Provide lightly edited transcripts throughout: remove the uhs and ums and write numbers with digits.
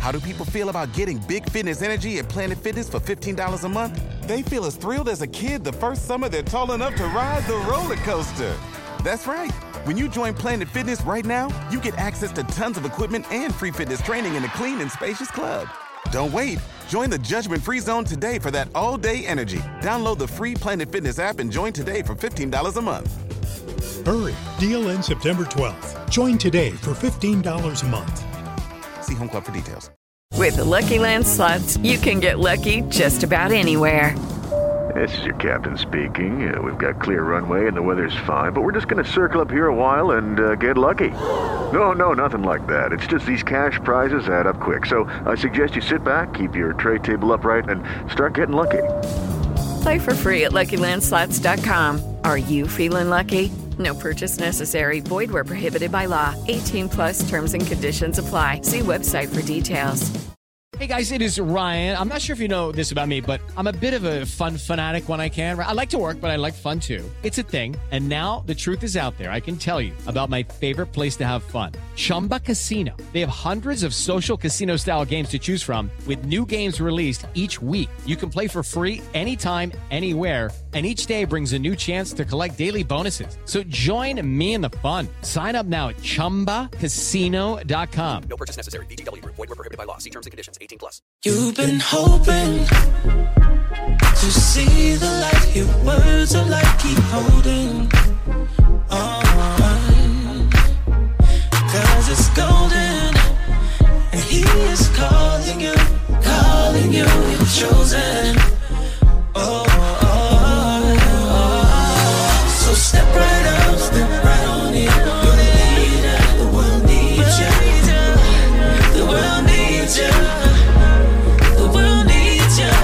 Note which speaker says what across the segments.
Speaker 1: How do people feel about getting big fitness energy at Planet Fitness for $15 a month? They feel as thrilled as a kid the first summer they're tall enough to ride the roller coaster. That's right. When you join Planet Fitness right now, you get access to tons of equipment and free fitness training in a clean and spacious club. Don't wait. Join the judgment-free zone today for that all-day energy. Download the free Planet Fitness app and join today for $15 a month.
Speaker 2: Hurry. Deal ends September 12th. Join today for $15 a month.
Speaker 1: See Home Club for details.
Speaker 3: With the Lucky Land Slots, you can get lucky just about anywhere.
Speaker 4: This is your captain speaking. We've got clear runway and the weather's fine, but we're just going to circle up here a while and get lucky. No, nothing like that. It's just these cash prizes add up quick. So I suggest you sit back, keep your tray table upright, and start getting lucky.
Speaker 3: Play for free at LuckyLandSlots.com. Are you feeling lucky? No purchase necessary. Void where prohibited by law. 18+ terms and conditions apply. See website for details.
Speaker 5: Hey guys, it is Ryan. I'm not sure if you know this about me, but I'm a bit of a fun fanatic when I can. I like to work, but I like fun too. It's a thing. And now the truth is out there. I can tell you about my favorite place to have fun. Chumba Casino. They have hundreds of social casino style games to choose from with new games released each week. You can play for free anytime, anywhere. And each day brings a new chance to collect daily bonuses. So join me in the fun. Sign up now at ChumbaCasino.com.
Speaker 6: No purchase necessary. VGW Group. Void where prohibited by law. See terms and conditions. 18+.
Speaker 7: You've been hoping to see the light. Your words are like keep holding on, 'cause it's golden and he is calling you, you're chosen. So step right up, step right on in. You're the leader, the world needs you. The world needs you. The world needs you.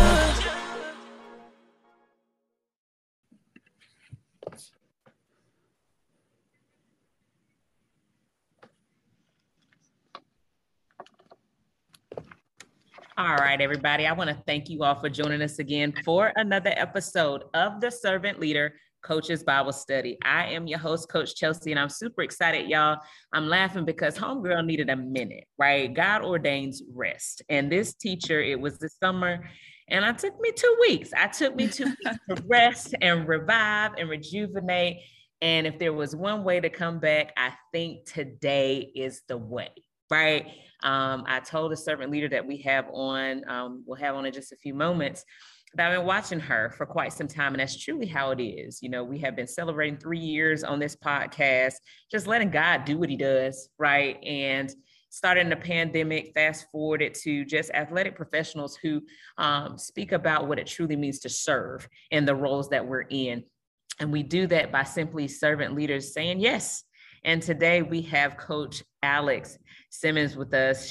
Speaker 8: All right, everybody. I want to thank you all for joining us again for another episode of the Servant Leader Coaches Bible Study. I am your host, Coach Chelsea, and I'm super excited, y'all. I'm laughing because homegirl needed a minute, right? God ordains rest. And this teacher, it was the summer, and it took me 2 weeks. To rest and revive and rejuvenate. And if there was one way to come back, I think today is the way, right? I told a servant leader that we'll have on in just a few moments, that I've been watching her for quite some time, and that's truly how it is. You know, we have been celebrating 3 years on this podcast, just letting God do what he does, right? And starting the pandemic, fast forwarded to just athletic professionals who speak about what it truly means to serve in the roles that we're in. And we do that by simply servant leaders saying yes. And today we have Coach Alex Sims with us.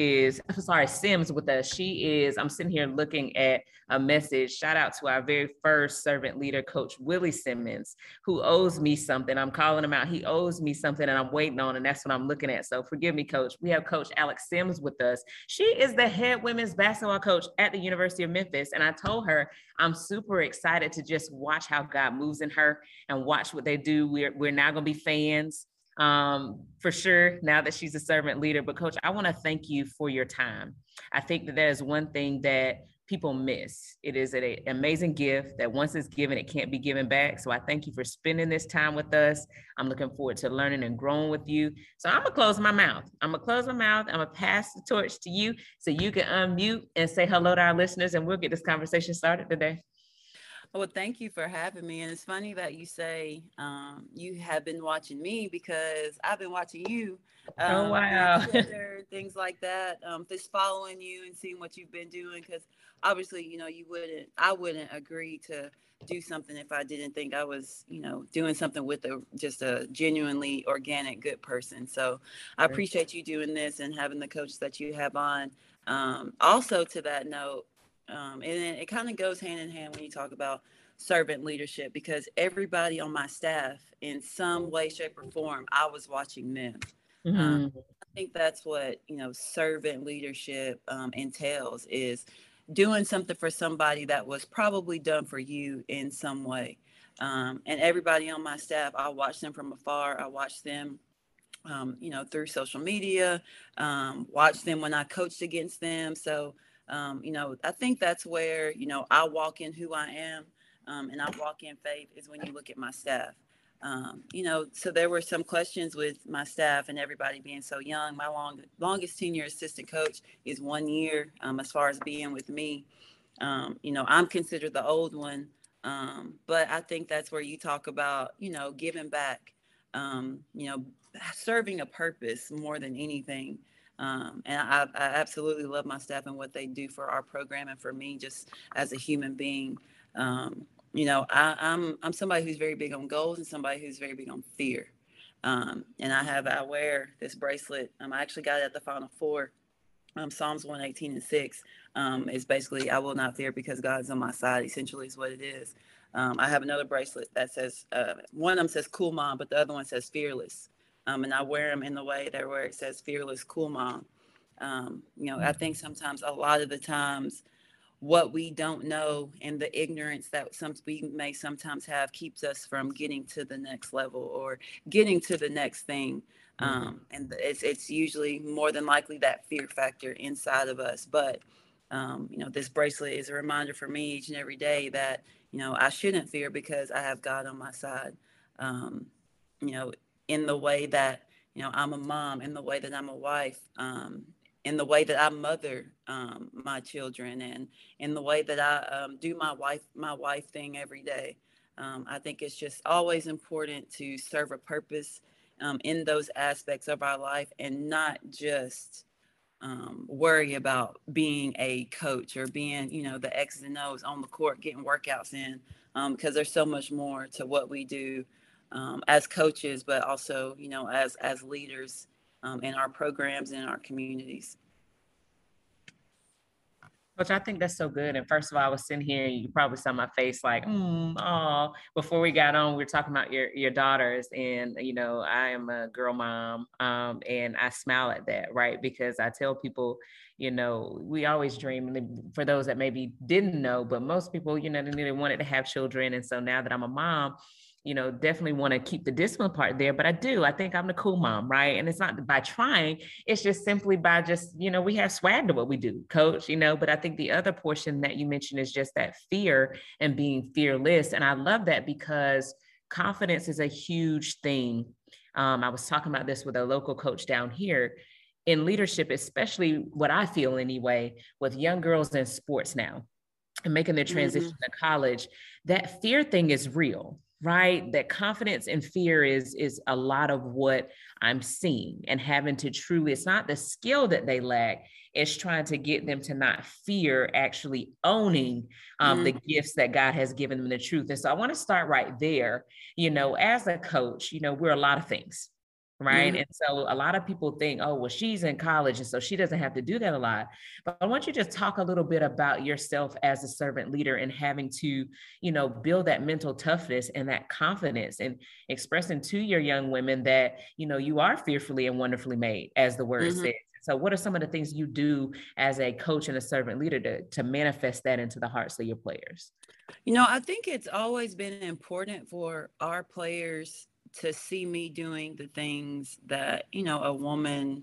Speaker 8: Sims with us. I'm sitting here looking at a message. Shout out to our very first servant leader, Coach Willie Simmons, who owes me something. I'm calling him out. He owes me something and I'm waiting on, and that's what I'm looking at. So forgive me, Coach. We have Coach Alex Sims with us. She is the head women's basketball coach at the University of Memphis. And I told her I'm super excited to just watch how God moves in her and watch what they do. We're now going to be fans. For sure, now that she's a servant leader. But Coach, I want to thank you for your time. I think that is one thing that people miss. It is an amazing gift that once it's given, it can't be given back. So I thank you for spending this time with us. I'm looking forward to learning and growing with you. So I'm going to close my mouth. I'm going to pass the torch to you so you can unmute and say hello to our listeners, and we'll get this conversation started today.
Speaker 9: Well, thank you for having me. And it's funny that you say you have been watching me, because I've been watching you.
Speaker 8: Oh, wow.
Speaker 9: Things like that. Just following you and seeing what you've been doing. Because obviously, you know, I wouldn't agree to do something if I didn't think I was, you know, doing something with just a genuinely organic, good person. So I appreciate you doing this and having the coaches that you have on. Also, to that note, and then it kind of goes hand in hand when you talk about servant leadership, because everybody on my staff in some way, shape, or form, I was watching them. I think that's what, you know, servant leadership entails, is doing something for somebody that was probably done for you in some way. And everybody on my staff, I watched them from afar. I watched them through social media, watch them when I coached against them. So, I think that's where, I walk in who I am, and I walk in faith is when you look at my staff. So there were some questions with my staff and everybody being so young. My longest tenure assistant coach is 1 year, as far as being with me. I'm considered the old one, but I think that's where you talk about, giving back, serving a purpose more than anything. And I absolutely love my staff and what they do for our program and for me just as a human being. I'm somebody who's very big on goals and somebody who's very big on fear. And I wear this bracelet. I actually got it at the Final Four. Psalms 118:6 is basically, I will not fear because God's on my side, essentially is what it is. I have another bracelet that says, one of them says cool mom, but the other one says fearless. And I wear them in the way that where it says fearless, cool mom. I think sometimes, a lot of the times, what we don't know and the ignorance that we may sometimes have keeps us from getting to the next level or getting to the next thing. And it's usually more than likely that fear factor inside of us. But, this bracelet is a reminder for me each and every day that, I shouldn't fear because I have God on my side. In the way that, I'm a mom, in the way that I'm a wife, in the way that I mother my children, and in the way that I do my wife thing every day. I think it's just always important to serve a purpose in those aspects of our life and not just worry about being a coach or being, the X's and O's on the court, getting workouts in, because there's so much more to what we do as coaches, but also, as leaders in our programs and in our communities.
Speaker 8: Coach, I think that's so good. And first of all, I was sitting here, you probably saw my face like, oh, before we got on, we were talking about your daughters. And, I am a girl mom, and I smile at that, right? Because I tell people, we always dream, and for those that maybe didn't know, but most people, they wanted to have children. And so now that I'm a mom, definitely want to keep the discipline part there, but I think I'm the cool mom, right? And it's not by trying, it's just simply by just, we have swag to what we do, coach, but I think the other portion that you mentioned is just that fear and being fearless. And I love that because confidence is a huge thing. I was talking about this with a local coach down here in leadership, especially what I feel anyway, with young girls in sports now and making their transition to college, that fear thing is real. Right? That confidence and fear is a lot of what I'm seeing, and having to truly, it's not the skill that they lack, it's trying to get them to not fear actually owning the gifts that God has given them, the truth. And so I want to start right there. As a coach, we're a lot of things. Right. And so a lot of people think, oh, well, she's in college, and so she doesn't have to do that a lot. But I want you to just talk a little bit about yourself as a servant leader and having to, build that mental toughness and that confidence and expressing to your young women that, you are fearfully and wonderfully made, as the word says. So what are some of the things you do as a coach and a servant leader to manifest that into the hearts of your players?
Speaker 9: I think it's always been important for our players to see me doing the things that, a woman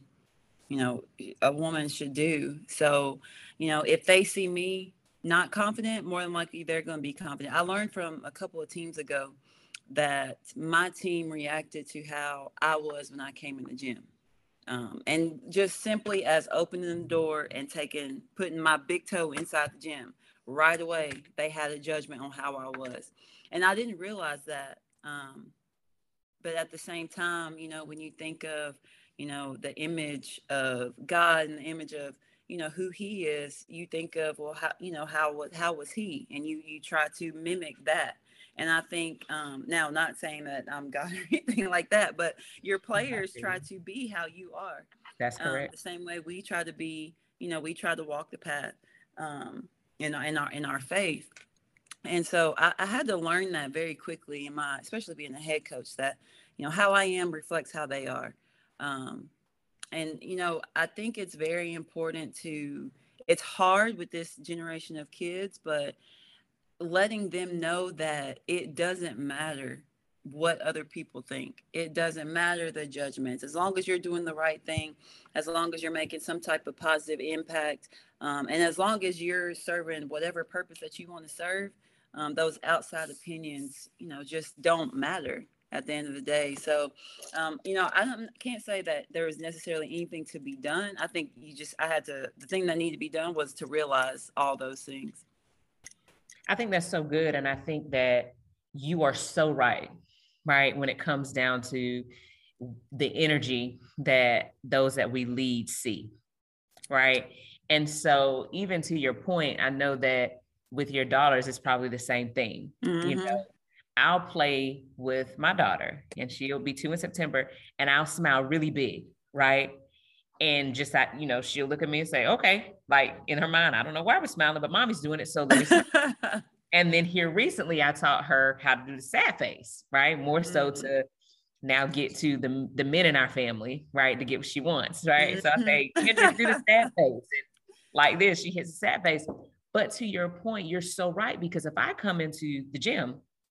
Speaker 9: should do. So, if they see me not confident, more than likely they're going to be confident. I learned from a couple of teams ago that my team reacted to how I was when I came in the gym. And just simply as opening the door and putting my big toe inside the gym, right away, they had a judgment on how I was. And I didn't realize that. But at the same time, when you think of, the image of God and the image of, who he is, you think of, well, how was he? And you try to mimic that. And I think now, not saying that I'm God or anything like that, but your players try to be how you are.
Speaker 8: That's correct.
Speaker 9: The same way we try to be, we try to walk the path in our faith. And so I had to learn that very quickly especially being a head coach, that, how I am reflects how they are. And, I think it's very important it's hard with this generation of kids, but letting them know that it doesn't matter what other people think. It doesn't matter the judgments. As long as you're doing the right thing, as long as you're making some type of positive impact, and as long as you're serving whatever purpose that you want to serve, those outside opinions, just don't matter at the end of the day. So, can't say that there was necessarily anything to be done. I think the thing that needed to be done was to realize all those things.
Speaker 8: I think that's so good. And I think that you are so right, when it comes down to the energy that those that we lead see, right? And so even to your point, I know that with your daughters, it's probably the same thing.
Speaker 9: Mm-hmm.
Speaker 8: I'll play with my daughter and she'll be 2 in September and I'll smile really big, right? And just that, she'll look at me and say, okay, like in her mind, I don't know why we're smiling, but mommy's doing it. So let me see. And then here recently, I taught her how to do the sad face, right? More so to now get to the men in our family, right? To get what she wants, right? So I say, just do the sad face. And like this, she hits a sad face. But to your point, you're so right. Because if I come into the gym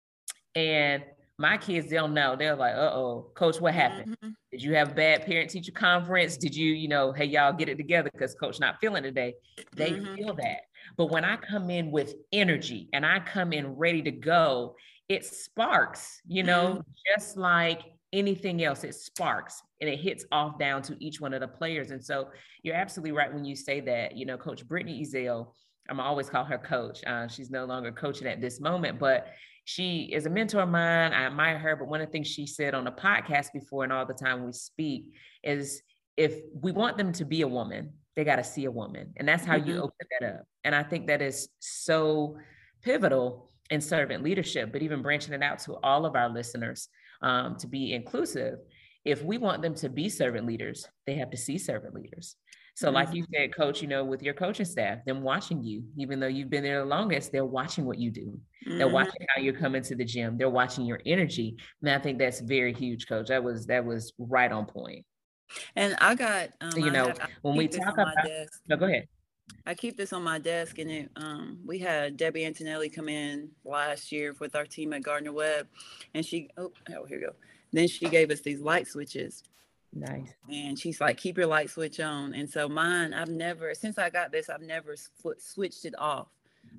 Speaker 8: and my kids, they'll know, they're like, uh-oh, coach, what happened? Did you have a bad parent-teacher conference? Did you, hey, y'all get it together because coach not feeling today? They feel that. But when I come in with energy and I come in ready to go, it sparks, just like anything else, it sparks and it hits off down to each one of the players. And so you're absolutely right when you say that, Coach Brittany Ezell, I'm always call her coach. She's no longer coaching at this moment, but she is a mentor of mine. I admire her. But one of the things she said on the podcast before and all the time we speak is if we want them to be a woman, they got to see a woman. And that's how you open that up. And I think that is so pivotal in servant leadership, but even branching it out to all of our listeners to be inclusive. If we want them to be servant leaders, they have to see servant leaders. So like you said, coach, with your coaching staff, them watching you, even though you've been there the longest, they're watching what you do. They're watching how you're coming to the gym. They're watching your energy. And I think that's very huge, coach. That was right on point.
Speaker 9: And I got,
Speaker 8: when we talk about, no, go ahead.
Speaker 9: I keep this on my desk, and we had Debbie Antonelli come in last year with our team at Gardner Webb, and here we go. Then she gave us these light switches.
Speaker 8: Nice.
Speaker 9: And she's like, keep your light switch on. And so mine, since I got this, I've never switched it off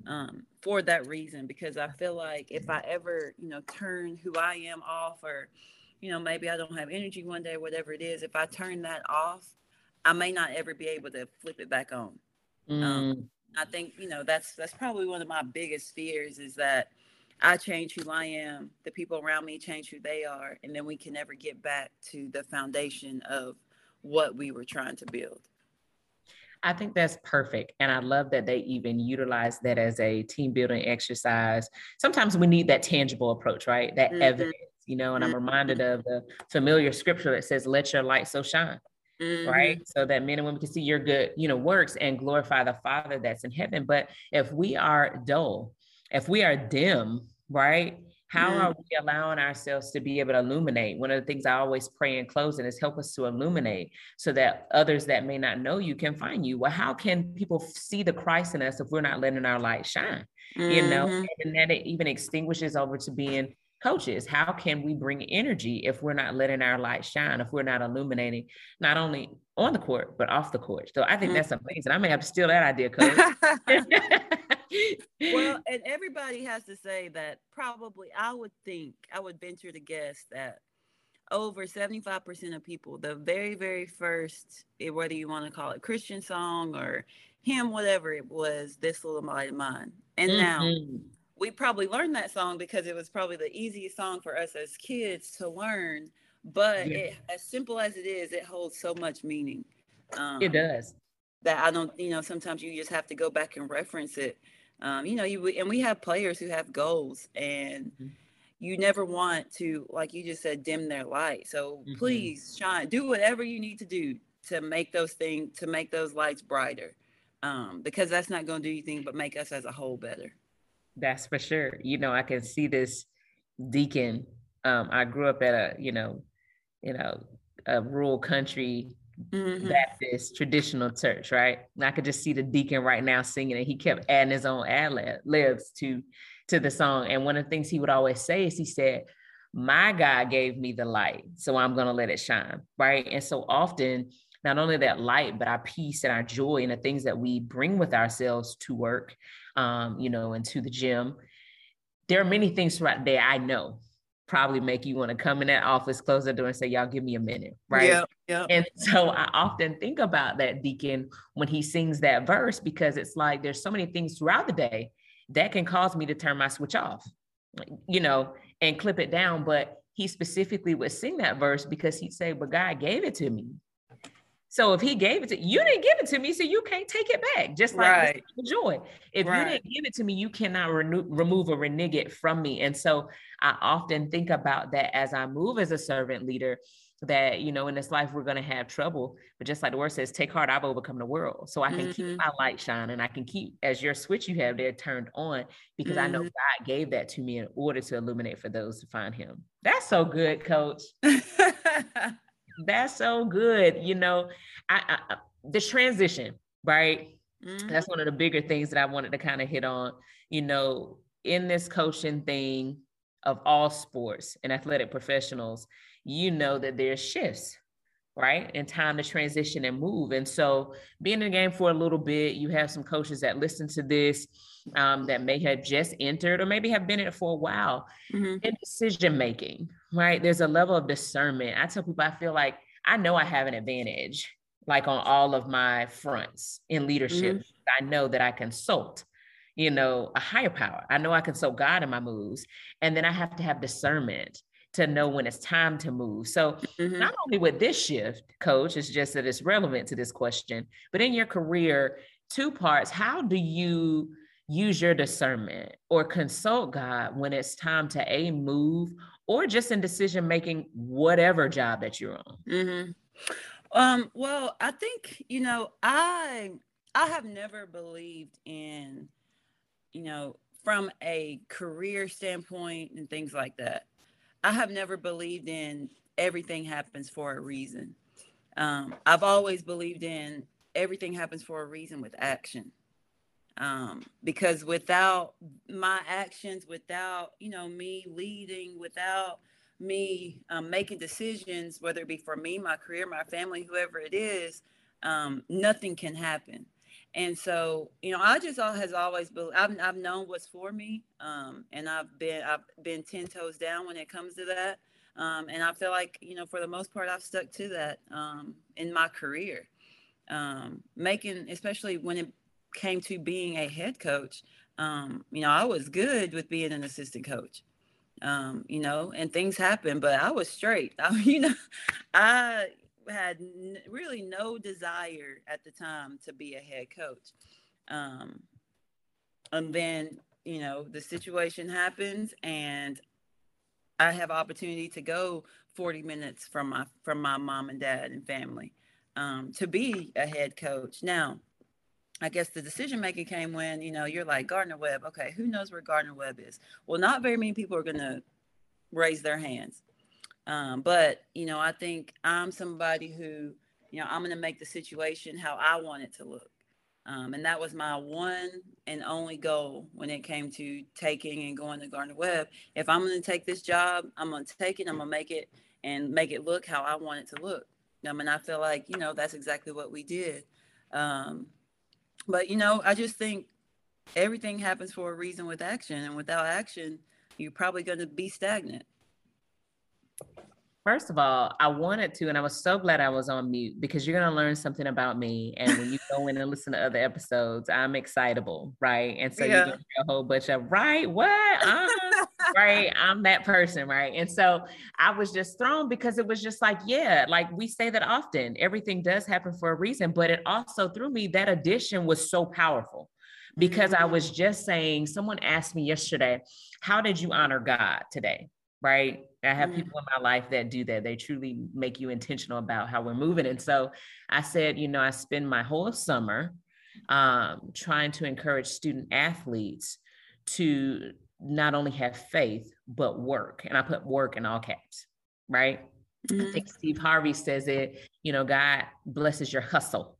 Speaker 9: for that reason, because I feel like if I ever, turn who I am off, or, maybe I don't have energy one day, whatever it is, if I turn that off, I may not ever be able to flip it back on. I think, that's probably one of my biggest fears, is that I change who I am, the people around me change who they are, and then we can never get back to the foundation of what we were trying to build.
Speaker 8: I think that's perfect. And I love that they even utilize that as a team building exercise. Sometimes we need that tangible approach, right? That evidence, and I'm reminded of the familiar scripture that says, let your light so shine. Right. So that men and women can see your good, works and glorify the Father that's in heaven. But if we are dull, if we are dim, right, how are we allowing ourselves to be able to illuminate? One of the things I always pray in closing is help us to illuminate so that others that may not know you can find you. Well, how can people see the Christ in us if we're not letting our light shine? And that it even extinguishes over to being coaches. How can we bring energy if we're not letting our light shine, if we're not illuminating, not only on the court, but off the court? So I think that's amazing. I may have to steal that idea, coach.
Speaker 9: Well, and everybody has to say that probably, I would venture to guess that over 75% of people, the very, very first, whether you want to call it Christian song or hymn, whatever it was, This Little Light of Mine. And now we probably learned that song because it was probably the easiest song for us as kids to learn. But as simple as it is, it holds so much meaning.
Speaker 8: It does.
Speaker 9: That I don't, sometimes you just have to go back and reference it. And we have players who have goals, and you never want to, like you just said, dim their light. So please shine, do whatever you need to do to make those lights brighter. Because that's not going to do anything but make us as a whole better.
Speaker 8: That's for sure. I can see this deacon. I grew up at a rural country Baptist traditional church, right? And I could just see the deacon right now singing, and he kept adding his own ad libs to the song. And one of the things he would always say is, he said, my God gave me the light, so I'm going to let it shine, right? And so often, not only that light, but our peace and our joy and the things that we bring with ourselves to work, and to the gym. There are many things throughout the day I know probably make you want to come in that office, close the door and say, y'all give me a minute, right?
Speaker 9: Yeah.
Speaker 8: And so I often think about that, Deacon, when he sings that verse, because it's like, there's so many things throughout the day that can cause me to turn my switch off, and clip it down. But he specifically would sing that verse because he'd say, but God gave it to me. So if he gave it to you, didn't give it to me, so you can't take it back. Just like joy. If you didn't give it to me, you cannot remove or renege it from me. And so I often think about that as I move as a servant leader, that, in this life, we're going to have trouble. But just like the word says, take heart, I've overcome the world. So I can keep my light shining. I can keep, as your switch you have there, turned on, because I know God gave that to me in order to illuminate for those to find him. That's so good, Coach. That's so good. The transition, right? That's one of the bigger things that I wanted to kind of hit on, in this coaching thing of all sports and athletic professionals, that there's shifts, right? And time to transition and move. And so being in the game for a little bit, you have some coaches that listen to this that may have just entered or maybe have been in it for a while. In decision-making, right? There's a level of discernment. I tell people, I feel like I know I have an advantage, like on all of my fronts in leadership. I know that I consult, a higher power. I know I consult God in my moves. And then I have to have discernment to know when it's time to move. So not only with this shift, Coach, it's just that it's relevant to this question, but in your career, two parts, how do you use your discernment or consult God when it's time to move, or just in decision-making, whatever job that you're on?
Speaker 9: Well, I think, I have never believed in, from a career standpoint and things like that. I have never believed in everything happens for a reason. I've always believed in everything happens for a reason with action. Because without my actions, without, me leading, without me making decisions, whether it be for me, my career, my family, whoever it is, nothing can happen. And so, I just has always been, I've known what's for me. And I've been 10 toes down when it comes to that. And I feel like, for the most part, I've stuck to that in my career. Especially when it came to being a head coach, I was good with being an assistant coach, and things happen, but I was straight. I had really no desire at the time to be a head coach. And then, the situation happens and I have opportunity to go 40 minutes from my mom and dad and family, to be a head coach. Now, I guess the decision-making came when, you're like, Gardner-Webb, okay, who knows where Gardner-Webb is? Well, not very many people are going to raise their hands. But, I think I'm somebody who, I'm going to make the situation how I want it to look. And that was my one and only goal when it came to taking and going to Gardner-Webb. If I'm going to take this job, I'm going to take it, I'm going to make it look how I want it to look. And I feel like, that's exactly what we did. But, I just think everything happens for a reason with action. And without action, you're probably going to be stagnant.
Speaker 8: First of all, I wanted to, and I was so glad I was on mute, because you're going to learn something about me. And when you go in and listen to other episodes, I'm excitable, right? And so you're going to hear a whole bunch of, right, what? Right? I'm that person, right? And so I was just thrown, because it was just like, like we say that often, everything does happen for a reason, but it also threw me, that addition was so powerful, because I was just saying, someone asked me yesterday, how did you honor God today? Right? I have people in my life that do that. They truly make you intentional about how we're moving. And so I said, I spend my whole summer trying to encourage student athletes to not only have faith, but work. And I put work in all caps, right? I think Steve Harvey says it, God blesses your hustle.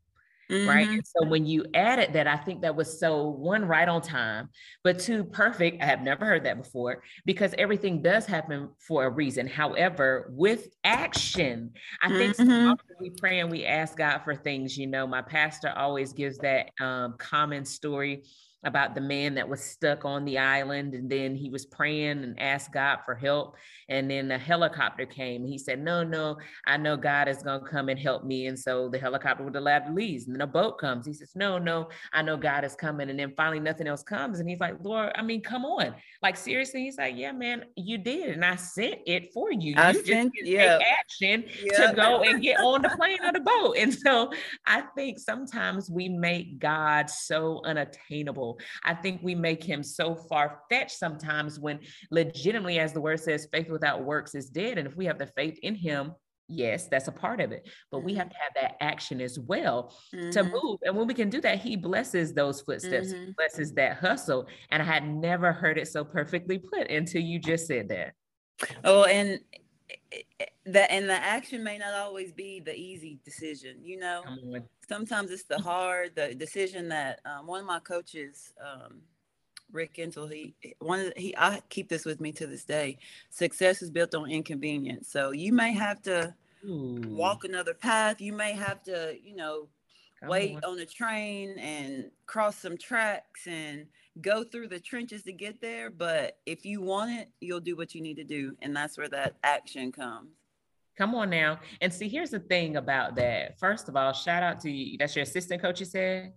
Speaker 8: right? And so when you added that, I think that was so, one, right on time, but two, perfect. I have never heard that before, because everything does happen for a reason. However, with action, I think so often we pray and we ask God for things. You know, my pastor always gives that common story about the man that was stuck on the island, and then he was praying and asked God for help, and then a helicopter came. He said, no, I know God is going to come and help me. And so the helicopter would allow to leave, and then a boat comes. He says, no, I know God is coming. And then finally nothing else comes, and he's like, Lord, I mean, come on, like seriously? He's like, yeah, man, you did, and I sent it for you. You just take action to go and get on the plane or the boat. And so I think sometimes we make God so unattainable. I think we make him so far-fetched sometimes, when legitimately, as the word says, faith without works is dead. And if we have the faith in him, yes, that's a part of it, but we have to have that action as well to move. And when we can do that, he blesses those footsteps, he blesses that hustle. And I had never heard it so perfectly put until you just said that.
Speaker 9: Oh, and the action may not always be the easy decision, you know. Sometimes it's the decision that one of my coaches, Rick Insel, I keep this with me to this day. Success is built on inconvenience. So you may have to walk another path. You may have to, you know, wait on a train and cross some tracks and go through the trenches to get there. But if you want it, you'll do what you need to do. And that's where that action comes.
Speaker 8: Come on now. And see, here's the thing about that. First of all, shout out to you. That's your assistant coach, you said?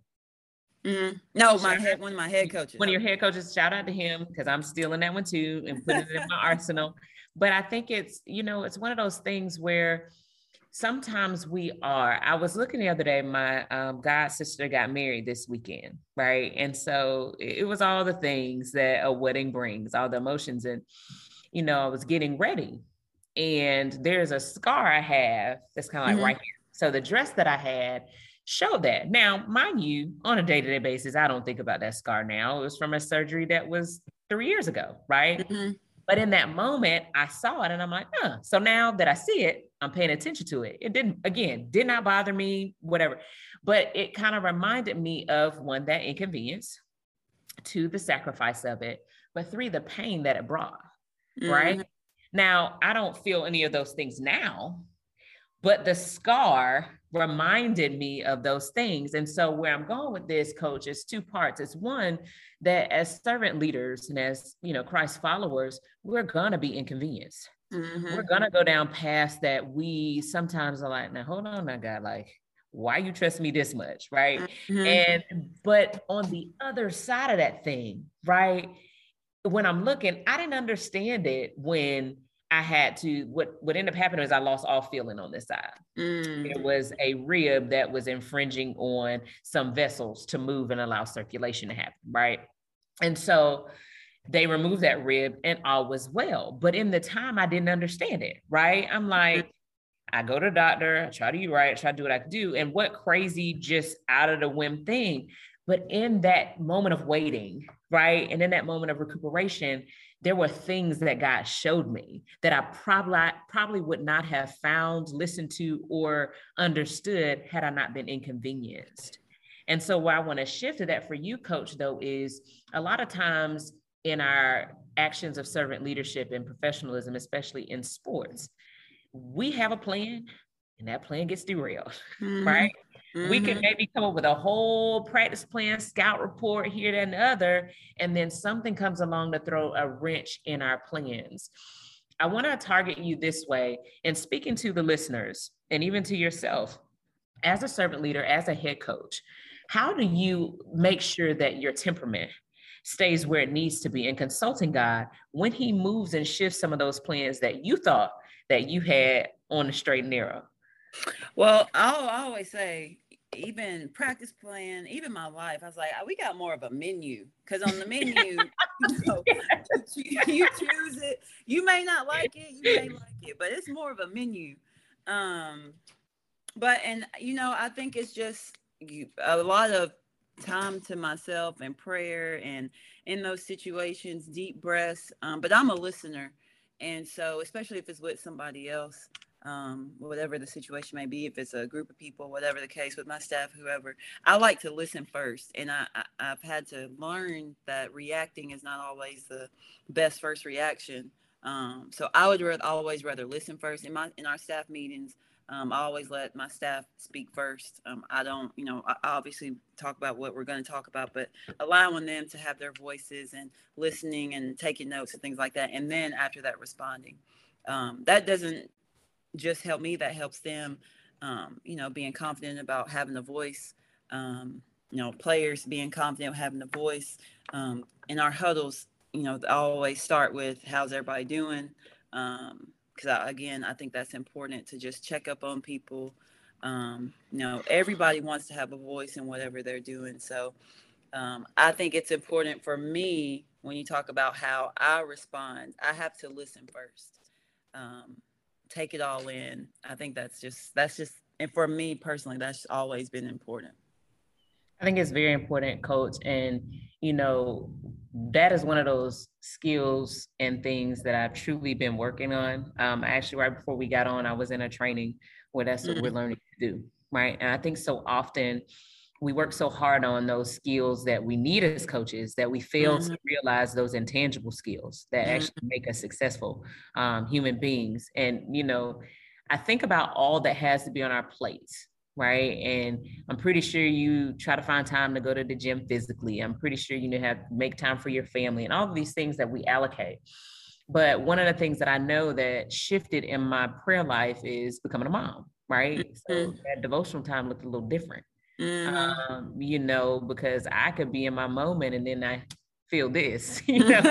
Speaker 9: No, one of my head coaches.
Speaker 8: One of your head coaches, shout out to him, because I'm stealing that one too and putting it in my arsenal. But I think it's, you know, it's one of those things where sometimes I was looking the other day, my god sister got married this weekend, right? And so it was all the things that a wedding brings, all the emotions. And, you know, I was getting ready, and there's a scar I have that's kind of like right here. So the dress that I had showed that. Now, mind you, on a day-to-day basis, I don't think about that scar now. It was from a surgery that was 3 years ago, right? But in that moment, I saw it and I'm like, So now that I see it, I'm paying attention to it. It did not bother me, whatever. But it kind of reminded me of, one, that inconvenience, two, the sacrifice of it, but three, the pain that it brought, right? Now, I don't feel any of those things now, but the scar reminded me of those things. And so where I'm going with this, Coach, is two parts. It's one, that as servant leaders and as, you know, Christ followers, we're going to be inconvenienced. We're going to go down paths that we sometimes are like, now, hold on now, God, like, why you trust me this much, right? But on the other side of that thing, right, when I'm looking, I didn't understand it when I had to, what ended up happening is I lost all feeling on this side. It was a rib that was infringing on some vessels to move and allow circulation to happen, right? And so they removed that rib and all was well. But in the time, I didn't understand it, right? I'm like, I go to the doctor, I try to eat right, I try to do what I can do. And what crazy, just out of the whim thing. But in that moment of waiting, right? And in that moment of recuperation, there were things that God showed me that I probably would not have found, listened to, or understood had I not been inconvenienced. And so where I want to shift to that for you, Coach, though, is a lot of times in our actions of servant leadership and professionalism, especially in sports, we have a plan and that plan gets derailed, right? We can maybe come up with a whole practice plan, scout report here, that, and the other, and then something comes along to throw a wrench in our plans. I want to target you this way, and speaking to the listeners and even to yourself, as a servant leader, as a head coach, how do you make sure that your temperament stays where it needs to be in consulting God when he moves and shifts some of those plans that you thought that you had on the straight and narrow?
Speaker 9: Well, I always say, even practice plan, even my life, I was like, we got more of a menu, because on the menu, you choose it. You may not like it, you may like it, but it's more of a menu. But I think it's just a lot of time to myself and prayer, and in those situations, deep breaths. But I'm a listener, and so especially if it's with somebody else, whatever the situation may be, if it's a group of people, whatever the case, with my staff, whoever, I like to listen first. And I've had to learn that reacting is not always the best first reaction. So I would always rather listen first. In our staff meetings, I always let my staff speak first. I don't, I obviously talk about what we're going to talk about, but allowing them to have their voices and listening and taking notes and things like that. And then after that, responding. That doesn't just help me, that helps them, being confident about having a voice, players being confident having a voice. In our huddles, I always start with how's everybody doing? Because I think that's important to just check up on people. Everybody wants to have a voice in whatever they're doing. So I think it's important for me, when you talk about how I respond, I have to listen first. Take it all in. I think that's just, and for me personally, that's always been important.
Speaker 8: I think it's very important, Coach. And, that is one of those skills and things that I've truly been working on. Actually, right before we got on, I was in a training where that's what we're learning to do, right? And I think so often we work so hard on those skills that we need as coaches that we fail to realize those intangible skills that actually make us successful human beings. And, I think about all that has to be on our plates, right? And I'm pretty sure you try to find time to go to the gym physically. I'm pretty sure you make time for your family and all of these things that we allocate. But one of the things that I know that shifted in my prayer life is becoming a mom, right? So that devotional time looked a little different. Because I could be in my moment and then I feel this,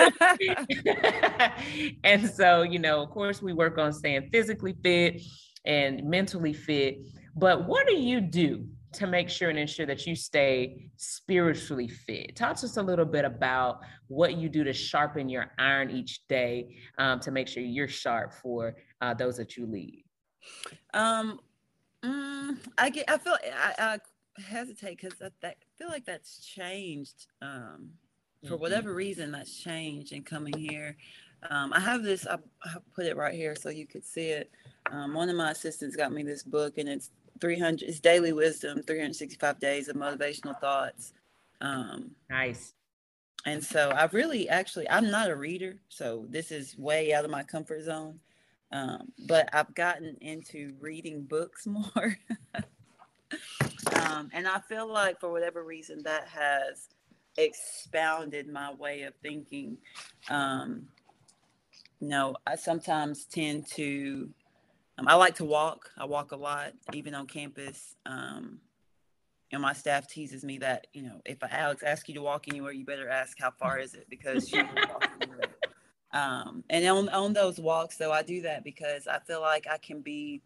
Speaker 8: And so, of course we work on staying physically fit and mentally fit, but what do you do to make sure and ensure that you stay spiritually fit? Talk to us a little bit about what you do to sharpen your iron each day, to make sure you're sharp for those that you lead.
Speaker 9: I hesitate because I feel like that's changed. For whatever reason, that's changed in coming here. I have this, I put it right here so you could see it. One of my assistants got me this book, and it's Daily Wisdom, 365 Days of Motivational Thoughts.
Speaker 8: Nice.
Speaker 9: And so I'm not a reader, so this is way out of my comfort zone. But I've gotten into reading books more. And I feel like for whatever reason that has expounded my way of thinking. I sometimes tend to, I like to walk. I walk a lot, even on campus. And my staff teases me that, if Alex asks you to walk anywhere, you better ask how far is it, because she will walk anywhere. And on those walks, though, I do that because I feel like I can be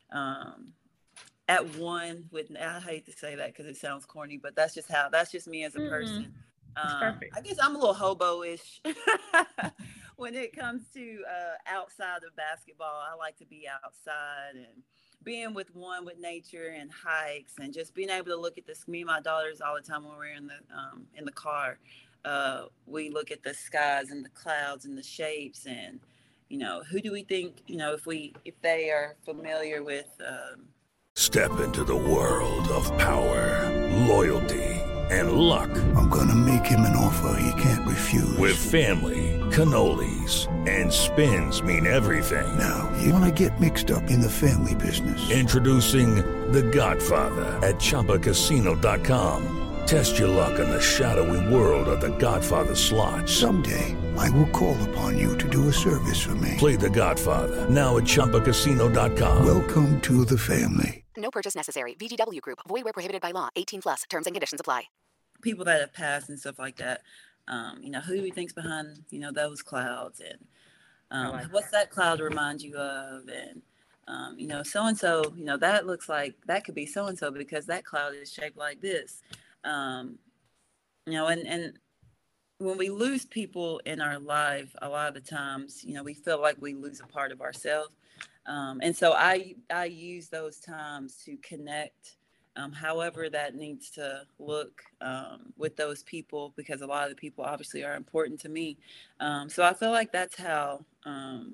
Speaker 9: at one with, I hate to say that because it sounds corny, but that's just me as a person. I guess I'm a little hobo-ish when it comes to outside of basketball. I like to be outside and being with nature and hikes, and just being able to look at this. Me and my daughters all the time when we're in the car, we look at the skies and the clouds and the shapes, and who do we think, if they are familiar with
Speaker 10: Step into the world of power, loyalty, and luck.
Speaker 11: I'm gonna make him an offer he can't refuse.
Speaker 10: With family, cannolis, and spins mean everything.
Speaker 11: Now, you wanna get mixed up in the family business.
Speaker 10: Introducing The Godfather at ChumbaCasino.com. Test your luck in the shadowy world of The Godfather slot.
Speaker 11: Someday, I will call upon you to do a service for me.
Speaker 10: Play The Godfather now at ChumbaCasino.com.
Speaker 11: Welcome to the family.
Speaker 12: No purchase necessary. VGW Group. Void where prohibited by law. 18+. Terms and conditions apply.
Speaker 9: People that have passed and stuff like that. Who do we think's behind, those clouds, and what's that cloud remind you of, and so-and-so, that looks like that could be so-and-so because that cloud is shaped like this. And when we lose people in our life, a lot of the times, we feel like we lose a part of ourselves. And so I use those times to connect, however that needs to look, with those people, because a lot of the people obviously are important to me. So I feel like that's how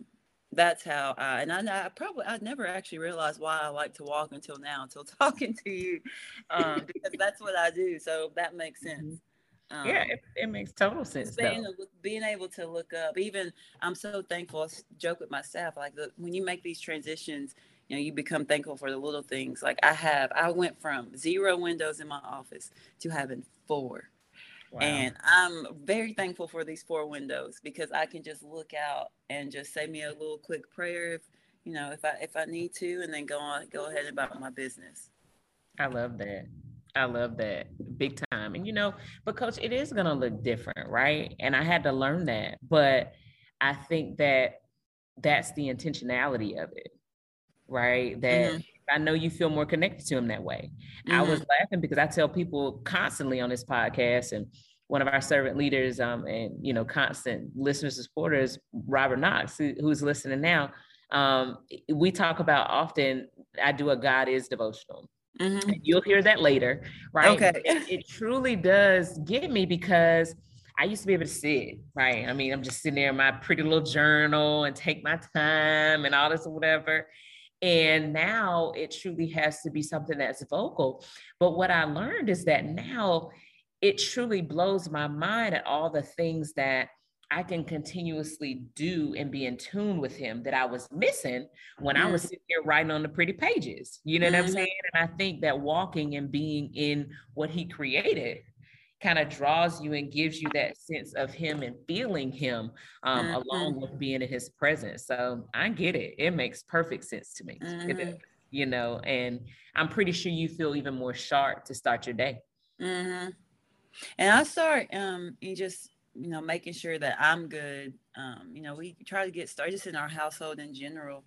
Speaker 9: that's how I never actually realized why I like to walk until now, until talking to you, because that's what I do. So that makes sense.
Speaker 8: Yeah, it makes total sense.
Speaker 9: Being able to look up, even I'm so thankful. I joke with my staff, like when you make these transitions, you know, you become thankful for the little things. Like I went from 0 windows in my office to having 4. Wow. And I'm very thankful for these 4 windows, because I can just look out and just say me a little quick prayer if I need to, and then go ahead about my business.
Speaker 8: I love that big time. And but Coach, it is going to look different, right? And I had to learn that, but I think that that's the intentionality of it, right? That I know you feel more connected to him that way. I was laughing because I tell people constantly on this podcast, and one of our servant leaders and constant listeners and supporters, Robert Knox, who's listening now, we talk about often, I do a God is devotional. And you'll hear that later, right?
Speaker 9: Okay.
Speaker 8: It truly does get me, because I used to be able to sit, right? I mean, I'm just sitting there in my pretty little journal and take my time and all this or whatever. And now it truly has to be something that's vocal. But what I learned is that now it truly blows my mind at all the things that I can continuously do and be in tune with him that I was missing when I was sitting here writing on the pretty pages. You know what I'm saying? And I think that walking and being in what he created kind of draws you and gives you that sense of him and feeling him along with being in his presence. So I get it. It makes perfect sense to me. And I'm pretty sure you feel even more sharp to start your day.
Speaker 9: And I start just making sure that I'm good. We try to get started just in our household in general.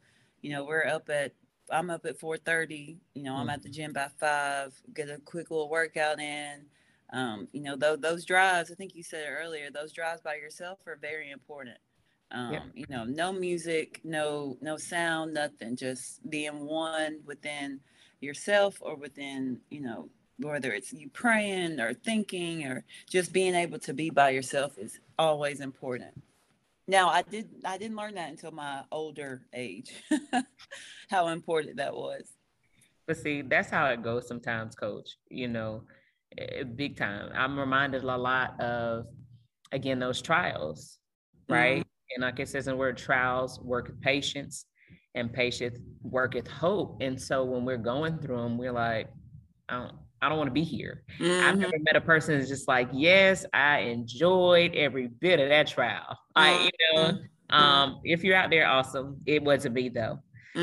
Speaker 9: I'm up at 4:30, I'm at the gym by 5, get a quick little workout in. Those drives, I think you said it earlier, those drives by yourself are very important. No music, no sound, nothing, just being one within yourself or within, whether it's you praying or thinking or just being able to be by yourself is always important. Now, I didn't learn that until my older age, how important that was.
Speaker 8: But see, that's how it goes sometimes, Coach, big time. I'm reminded a lot of, again, those trials, right? And like it says in the word, trials worketh patience, and patience worketh hope. And so when we're going through them, we're like, I don't want to be here. I've never met a person who's just like, yes, I enjoyed every bit of that trial. If you're out there, awesome. It wasn't me though.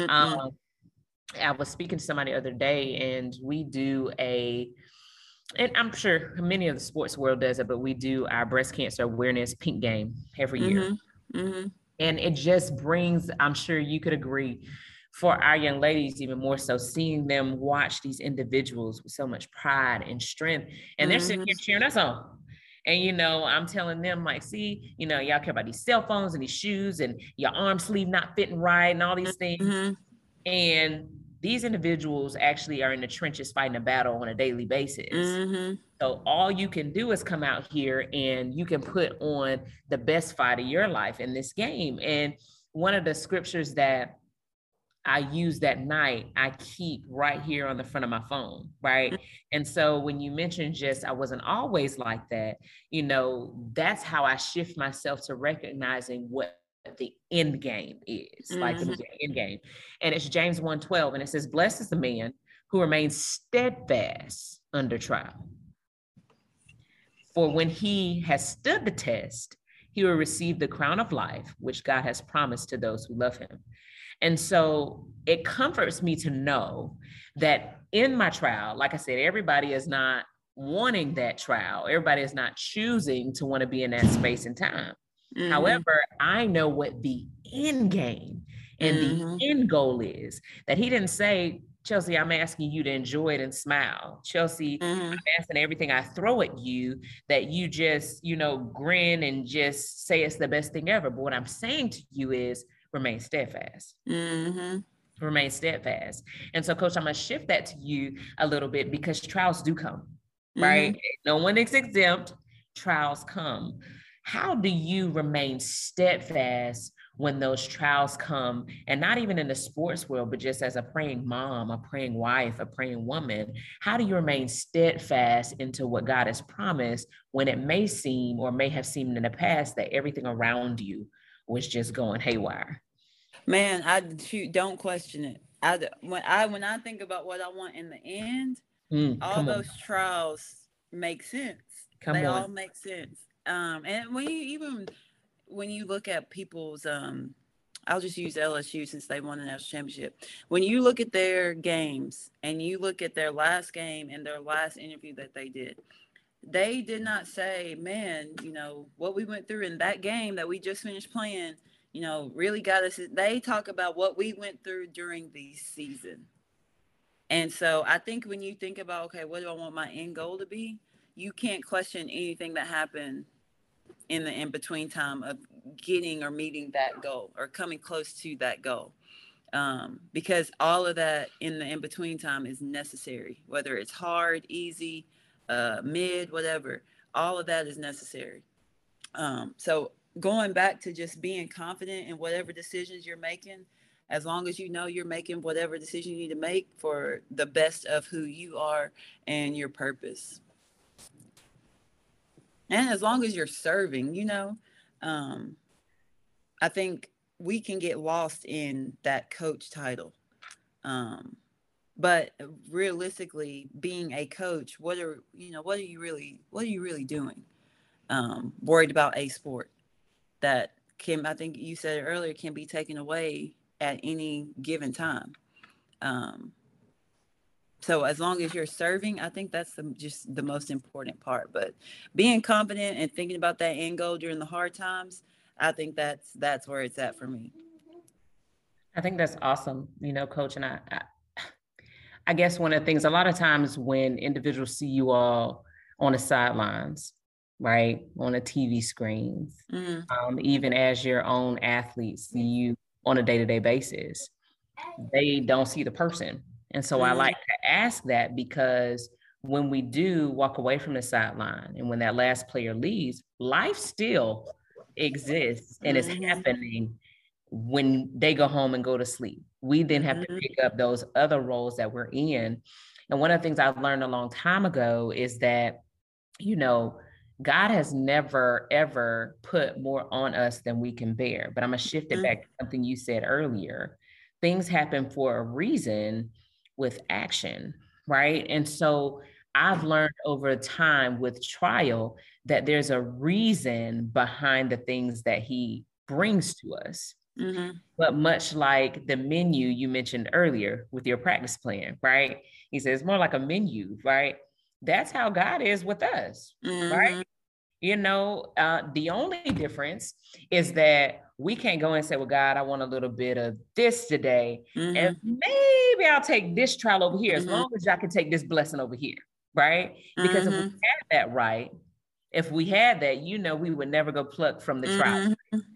Speaker 8: I was speaking to somebody the other day, and we do and I'm sure many of the sports world does it, but we do our breast cancer awareness pink game every year. And it just brings, I'm sure you could agree, for our young ladies, even more so, seeing them watch these individuals with so much pride and strength, and they're sitting here cheering us on. And, I'm telling them, like, see, y'all care about these cell phones and these shoes and your arm sleeve not fitting right and all these things. And these individuals actually are in the trenches fighting a battle on a daily basis. So all you can do is come out here and you can put on the best fight of your life in this game. And one of the scriptures that I use that night, I keep right here on the front of my phone, right? And so when you mentioned I wasn't always like that, that's how I shift myself to recognizing what the end game is, like the end game. And it's James 1:12, and it says, blessed is the man who remains steadfast under trial. For when he has stood the test, he will receive the crown of life, which God has promised to those who love him. And so it comforts me to know that in my trial, like I said, everybody is not wanting that trial. Everybody is not choosing to want to be in that space and time. However, I know what the end game and the end goal is, that he didn't say, Chelsea, I'm asking you to enjoy it and smile. Chelsea, I'm asking everything I throw at you that you just, grin and just say it's the best thing ever. But what I'm saying to you is, remain steadfast. Remain steadfast. And so, Coach, I'm going to shift that to you a little bit, because trials do come, right? No one is exempt. Trials come. How do you remain steadfast when those trials come, and not even in the sports world, but just as a praying mom, a praying wife, a praying woman, how do you remain steadfast into what God has promised when it may seem or may have seemed in the past that everything around you was just going haywire?
Speaker 9: Man, don't question it. When I think about what I want in the end, all those trials make sense. They all make sense. And when you look at people's, I'll just use LSU since they won the national championship. When you look at their games and you look at their last game and their last interview that they did not say, man, what we went through in that game that we just finished playing, really got us. They talk about what we went through during the season. And so I think when you think about, okay, what do I want my end goal to be? You can't question anything that happened in the in-between time of getting or meeting that goal or coming close to that goal. Because all of that in the in-between time is necessary, whether it's hard, easy, mid, whatever, all of that is necessary. So going back to just being confident in whatever decisions you're making, as long as you know you're making whatever decision you need to make for the best of who you are and your purpose. And as long as you're serving, I think we can get lost in that coach title. But realistically, being a coach, what are you really doing? Worried about a sport that I think you said it earlier, can be taken away at any given time. So as long as you're serving, I think that's just the most important part. But being confident and thinking about that end goal during the hard times, I think that's where it's at for me.
Speaker 8: I think that's awesome, Coach. And I guess one of the things, a lot of times when individuals see you all on the sidelines, right, on the TV screens, even as your own athletes see you on a day-to-day basis, they don't see the person. And so I like to ask that, because when we do walk away from the sideline and when that last player leaves, life still exists and is happening when they go home and go to sleep. We then have to pick up those other roles that we're in. And one of the things I've learned a long time ago is that, God has never, ever put more on us than we can bear. But I'm going to shift it back to something you said earlier. Things happen for a reason with action, right? And so I've learned over time with trial that there's a reason behind the things that he brings to us. But much like the menu you mentioned earlier with your practice plan, right? He says more like a menu, right? That's how God is with us, right? The only difference is that we can't go and say, well, God, I want a little bit of this today. And maybe I'll take this trial over here, as long as I can take this blessing over here, right? Because if we had that right, if we had that, we would never go pluck from the trial,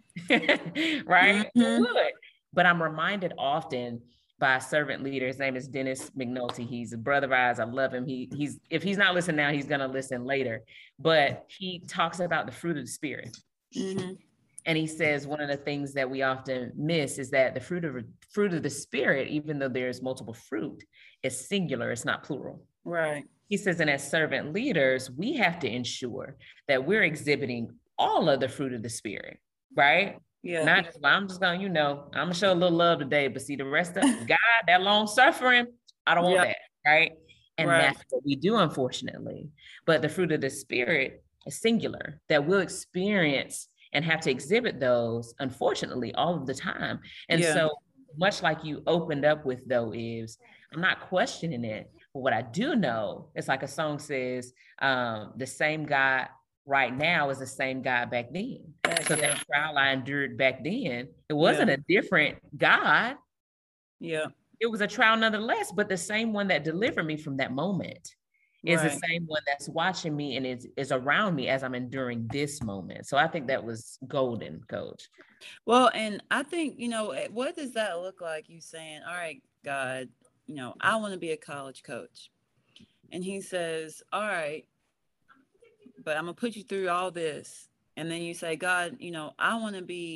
Speaker 8: right? We would. But I'm reminded often by a servant leader. His name is Dennis McNulty. He's a brother of ours. I love him. He's if he's not listening now, he's going to listen later. But he talks about the fruit of the Spirit. And he says one of the things that we often miss is that the fruit of the Spirit, even though there's multiple fruit, is singular. It's not plural.
Speaker 9: Right.
Speaker 8: He says, and as servant leaders, we have to ensure that we're exhibiting all of the fruit of the Spirit, right?
Speaker 9: Yeah.
Speaker 8: Not just, I'm just going, I'm going to show a little love today, but see the rest of God, that long suffering, I don't want that, right? And that's what we do, unfortunately. But the fruit of the Spirit is singular, that we'll experience and have to exhibit those, unfortunately, all of the time. And so much like you opened up with, though, is I'm not questioning it. But what I do know, it's like a song says, the same God right now is the same God back then. So that trial I endured back then, it wasn't a different God.
Speaker 9: Yeah.
Speaker 8: It was a trial nonetheless, but the same one that delivered me from that moment is the same one that's watching me and is around me as I'm enduring this moment. So I think that was golden, Coach.
Speaker 9: Well, and I think, what does that look like? You saying, all right, God, I want to be a college coach. And he says, all right, but I'm going to put you through all this. And then you say, God, I want to be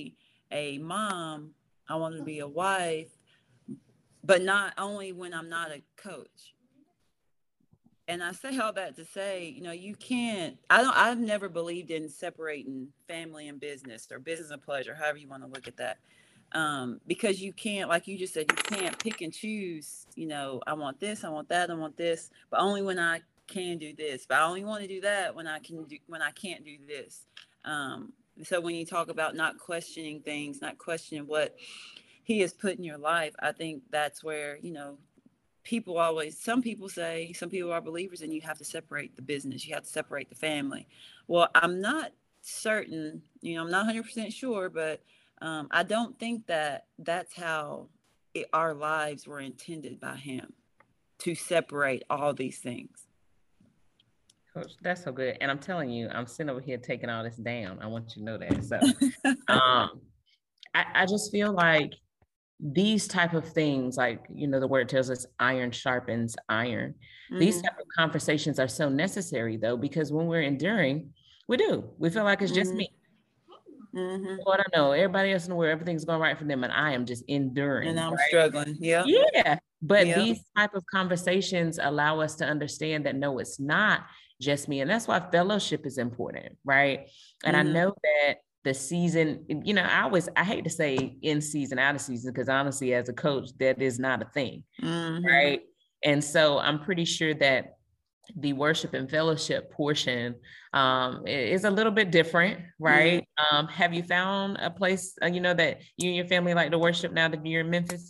Speaker 9: a mom. I want to be a wife, but not only when I'm not a coach. And I say all that to say, you can't, I've never believed in separating family and business, or business and pleasure, however you want to look at that. Because you can't, like you just said, you can't pick and choose, I want this, I want that, I want this, but only when I can do this, but I only want to do that when I can't do this. So when you talk about not questioning things, not questioning what he has put in your life, I think that's where, some people say, some people are believers, and you have to separate the business, you have to separate the family. Well, I'm not certain, I'm not 100% sure, but I don't think that that's how our lives were intended by him, to separate all these things.
Speaker 8: Coach, that's so good. And I'm telling you, I'm sitting over here taking all this down. I want you to know that. So I just feel like these type of things, like, the word tells us iron sharpens iron. Mm-hmm. These type of conversations are so necessary, though, because when we're enduring, we feel like it's just me. Mm-hmm. Well, I don't know, everybody else in the world, everything's going right for them, and I am just enduring.
Speaker 9: And I'm struggling. Yeah.
Speaker 8: But these type of conversations allow us to understand that, no, it's not just me. And that's why fellowship is important, right? And I know that the season, I hate to say in season, out of season, because honestly, as a coach, that is not a thing, right? And so I'm pretty sure that the worship and fellowship portion is a little bit different, right? Have you found a place, that you and your family like to worship now that you're in Memphis?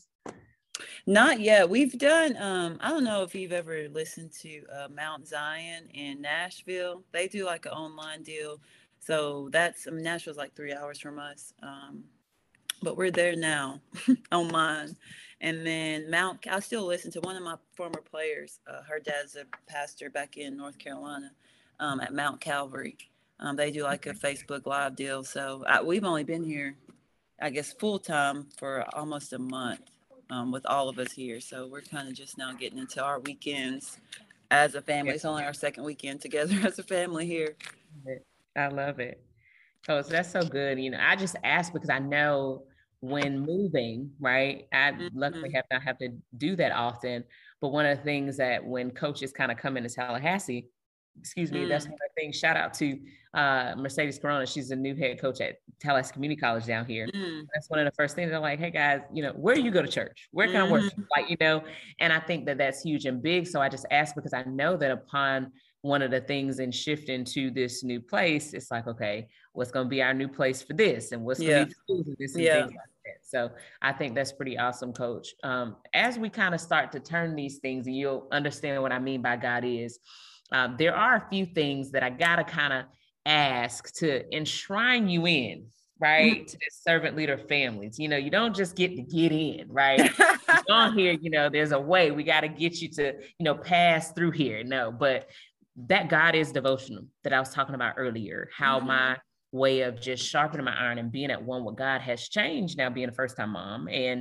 Speaker 9: Not yet. We've done, I don't know if you've ever listened to Mount Zion in Nashville. They do like an online deal. So Nashville's like 3 hours from us. But we're there now online. And then I still listen to one of my former players. Her dad's a pastor back in North Carolina at Mount Calvary. They do like a Facebook Live deal. So we've only been here, I guess, full time for almost a month with all of us here. So we're kind of just now getting into our weekends as a family. It's only our second weekend together as a family here.
Speaker 8: I love it. Coach, that's so good. I just asked because I know when moving, right, I luckily have not to do that often. But one of the things that when coaches kind of come into Tallahassee, that's one of the things, shout out to Mercedes Corona. She's a new head coach at Tallahassee Community College down here. That's one of the first things. They're like, hey guys, where do you go to church? Where can I worship? And I think that that's huge and big. So I just asked because I know that upon one of the things in shifting to this new place, it's like, okay, what's going to be our new place for this, and what's going to be schools and this and things like that. So I think that's pretty awesome, Coach. As we kind of start to turn these things, and you'll understand what I mean by God is, there are a few things that I got to kind of ask to enshrine you in, right, to this servant leader families. You don't just get to get in, right? On here, there's a way we got to get you to, pass through here. No, but that God is devotional that I was talking about earlier, how my way of just sharpening my iron and being at one with God has changed now, being a first-time mom. And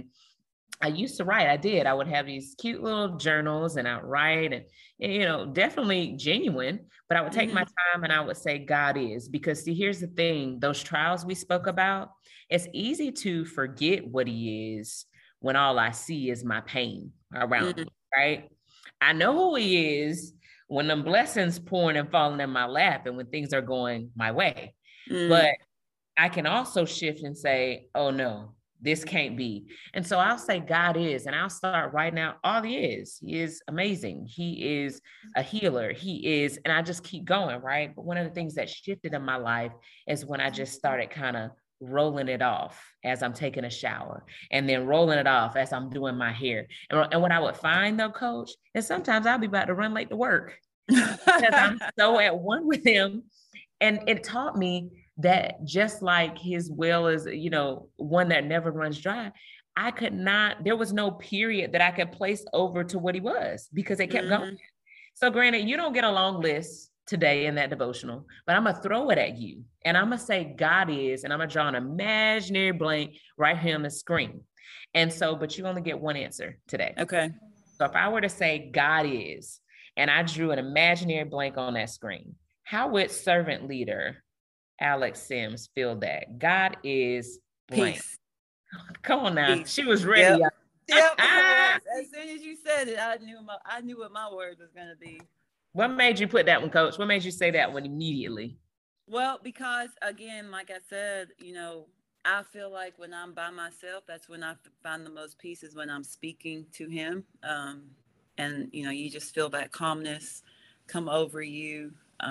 Speaker 8: I used to write. I would have these cute little journals, and I'd write, and, definitely genuine, but I would take my time and I would say, God is, because see, here's the thing, those trials we spoke about, it's easy to forget what he is when all I see is my pain around me, right? I know who he is when the blessings pouring and falling in my lap and when things are going my way. But I can also shift and say, oh no, this can't be. And so I'll say God is, and I'll start writing out all he is. He is amazing. He is a healer. He is, and I just keep going, right? But one of the things that shifted in my life is when I just started kind of rolling it off as I'm taking a shower, and then rolling it off as I'm doing my hair. And what I would find though, Coach, is sometimes I'll be about to run late to work because I'm so at one with him. And it taught me that just like his well is, one that never runs dry, there was no period that I could place over to what he was, because it kept going. So granted, you don't get a long list today in that devotional, but I'm going to throw it at you. And I'm going to say God is, and I'm going to draw an imaginary blank right here on the screen. And so, but you only get one answer today.
Speaker 9: Okay.
Speaker 8: So if I were to say God is, and I drew an imaginary blank on that screen, how would servant leader Alex Sims feel that God is blank.
Speaker 9: Peace.
Speaker 8: Come on now.
Speaker 9: Peace.
Speaker 8: She was ready.
Speaker 9: Yep. Yep. As soon as you said it, I knew what my word was going to be.
Speaker 8: What made you put that one, Coach? What made you say that one immediately?
Speaker 9: Well, because again, like I said, I feel like when I'm by myself, that's when I find the most peace, is when I'm speaking to him. And, you just feel that calmness come over you.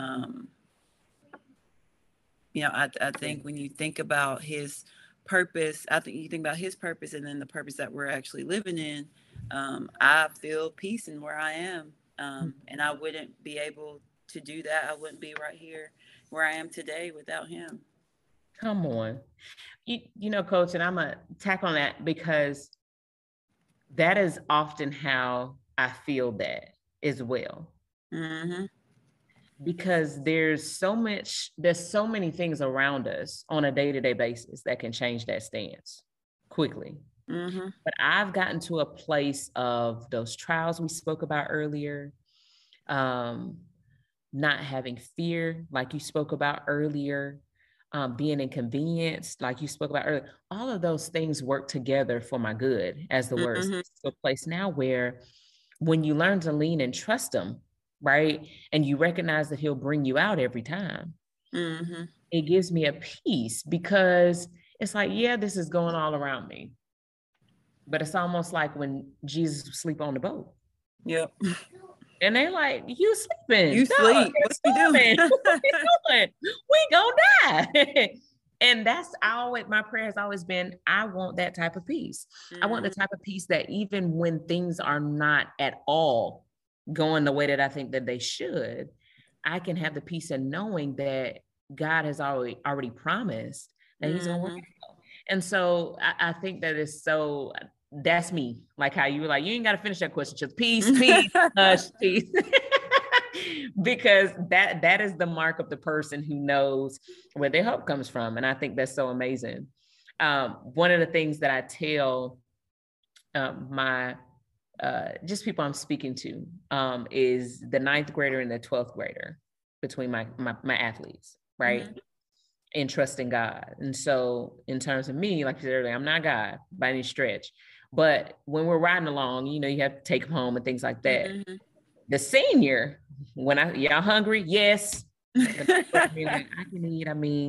Speaker 9: I think when you think about his purpose, I think you think about his purpose and then the purpose that we're actually living in. I feel peace in where I am. And I wouldn't be able to do that. I wouldn't be right here where I am today without him.
Speaker 8: Come on. Coach, and I'm going to tack on that because that is often how I feel that as well.
Speaker 9: Mm-hmm.
Speaker 8: Because there's so many things around us on a day-to-day basis that can change that stance quickly.
Speaker 9: Mm-hmm.
Speaker 8: But I've gotten to a place of those trials we spoke about earlier, not having fear, like you spoke about earlier, being inconvenienced, like you spoke about earlier. All of those things work together for my good, as the word says. To a place now where when you learn to lean and trust him, right, and you recognize that he'll bring you out every time, it gives me a peace, because it's like, yeah, this is going all around me. But it's almost like when Jesus was asleep on the boat.
Speaker 9: Yep.
Speaker 8: And they're like, you sleeping.
Speaker 9: You sleep. What you doing?
Speaker 8: What you doing? We gonna die. And that's my prayer has always been, I want that type of peace. I want the type of peace that even when things are not at all going the way that I think that they should, I can have the peace of knowing that God has already promised that he's gonna work it out. And so I think that is so, that's me. Like how you were like, you ain't got to finish that question. Just peace, hush, peace. Because that is the mark of the person who knows where their hope comes from. And I think that's so amazing. One of the things that I tell my just people I'm speaking to is the 9th grader and the 12th grader between my athletes, right? And trusting God. And so in terms of me, like I said earlier, I'm not God by any stretch, but when we're riding along, you have to take them home and things like that. The senior, y'all hungry? Yes. I can eat.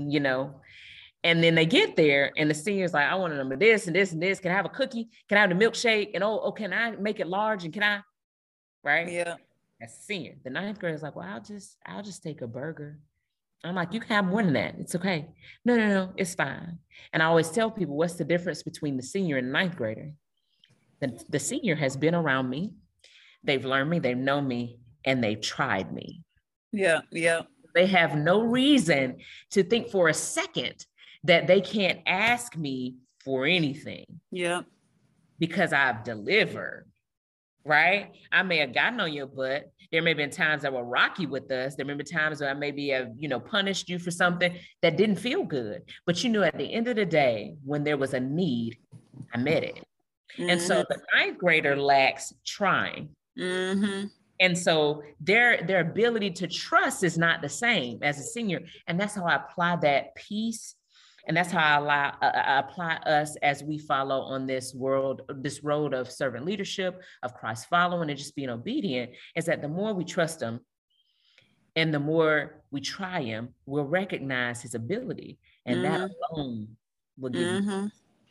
Speaker 8: And then they get there and the senior's like, I want a number of this and this and this. Can I have a cookie? Can I have the milkshake? And oh, can I make it large? And can I, right?
Speaker 9: Yeah.
Speaker 8: That's the senior. The 9th grader is like, well, I'll just take a burger. I'm like, you can have more than that. It's okay. No, it's fine. And I always tell people, what's the difference between the senior and the 9th grader? The senior has been around me. They've learned me, they've known me, and they've tried me.
Speaker 9: Yeah.
Speaker 8: They have no reason to think for a second that they can't ask me for anything.
Speaker 9: Yeah.
Speaker 8: Because I've delivered, right? I may have gotten on your butt. There may have been times that were rocky with us. There may have been times where I maybe have, punished you for something that didn't feel good. But at the end of the day, when there was a need, I met it. And so the 9th grader lacks trying. And so their ability to trust is not the same as a senior. And that's how I apply that peace. And that's how I apply us as we follow on this road of servant leadership, of Christ following, and just being obedient, is that the more we trust him and the more we try him, we'll recognize his ability. And that alone will give you.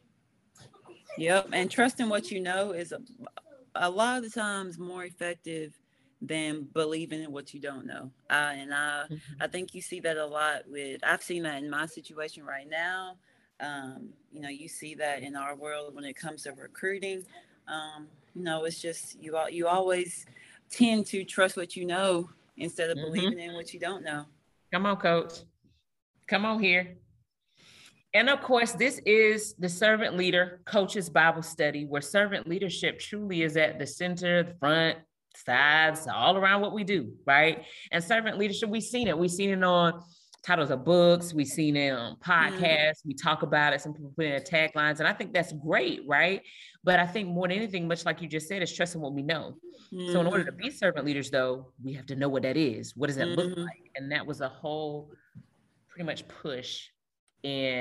Speaker 9: Yep. And trusting what you know is a lot of the times more effective than believing in what you don't know. I think you see that a lot I've seen that in my situation right now. You see that in our world when it comes to recruiting. It's just, you always tend to trust what you know instead of believing in what you don't know.
Speaker 8: Come on, Coach. Come on here. And of course, this is the Servant Leader Coaches Bible Study, where servant leadership truly is at the center, the front, sides, all around what we do, right? And servant leadership, we've seen it on titles of books. We've seen it on podcasts. We talk about it. Some people put in their taglines, and I think that's great, right? But I think more than anything, much like you just said, is trusting what we know. So in order to be servant leaders, though, we have to know what that is. What does that look like? And that was a whole pretty much push and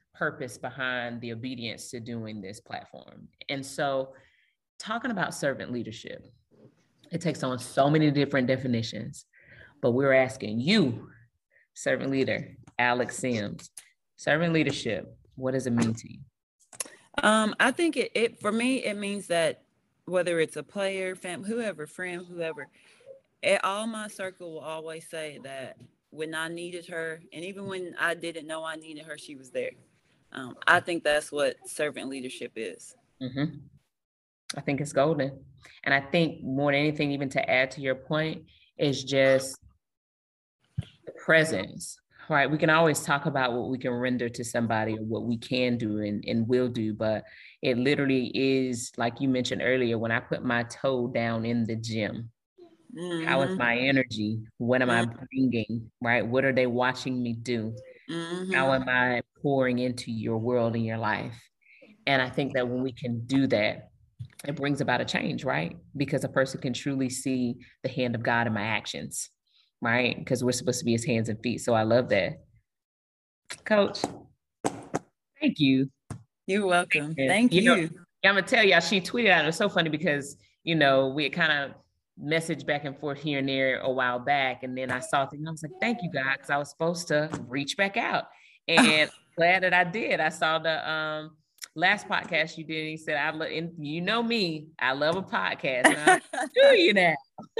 Speaker 8: purpose behind the obedience to doing this platform. And so talking about servant leadership, it takes on so many different definitions, but we're asking you, servant leader, Alex Sims, servant leadership, what does it mean to you?
Speaker 9: I think it for me, it means that whether it's a player, friend, whoever, all my circle will always say that when I needed her, and even when I didn't know I needed her, she was there. I think that's what servant leadership is.
Speaker 8: Mm-hmm. I think it's golden. And I think more than anything, even to add to your point, is just the presence, right? We can always talk about what we can render to somebody or what we can do and will do, but it literally is, like you mentioned earlier, when I put my toe down in the gym, mm-hmm. How is my energy? What am I bringing, right? What are they watching me do? Mm-hmm. How am I pouring into your world and your life? And I think that when we can do that, it brings about a change, right? Because a person can truly see the hand of God in my actions, right? Because we're supposed to be his hands and feet. So I love that. Coach, thank you.
Speaker 9: You're welcome. Thank you.
Speaker 8: I'm going to tell y'all, she tweeted out, it was so funny because, we had kind of messaged back and forth here and there a while back. And then I saw things, I was like, thank you, God, because I was supposed to reach back out. And glad that I did. I saw the last podcast you did, and he said, and you know me, I love a podcast. And do you now?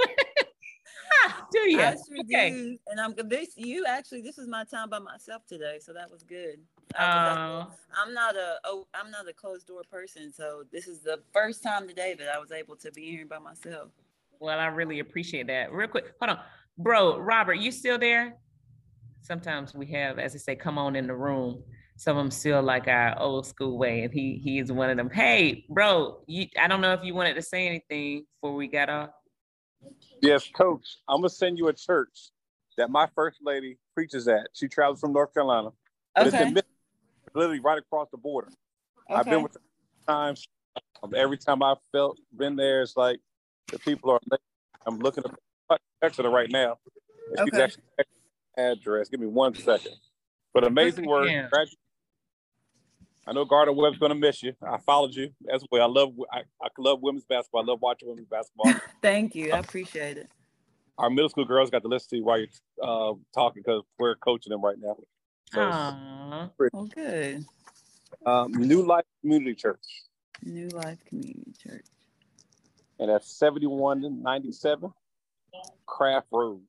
Speaker 8: Do you?
Speaker 9: I sure do. And this is my time by myself today, so that was good. I'm not a closed door person, so this is the first time today that I was able to be here by myself.
Speaker 8: Well, I really appreciate that. Real quick, hold on, bro, Robert, you still there? Sometimes we have, as I say, come on in the room. Some of them still like our old school way, and he is one of them. Hey, bro, I don't know if you wanted to say anything before we got off.
Speaker 13: Yes, Coach. I'm going to send you a church that my first lady preaches at. She travels from North Carolina. But it's in literally right across the border. Okay. I've been with her times. Every time I've been there, it's like the people are, I'm looking at Exeter right now. She's actually address. Give me 1 second. But amazing work. I know Gardner Webb's going to miss you. I followed you as well. I love women's basketball. I love watching women's basketball.
Speaker 9: Thank you. I appreciate it.
Speaker 13: Our middle school girls got to listen to you while you're talking because we're coaching them right now. So,
Speaker 9: good.
Speaker 13: New Life Community Church.
Speaker 9: New Life Community Church.
Speaker 13: And that's 7197 Craft Road.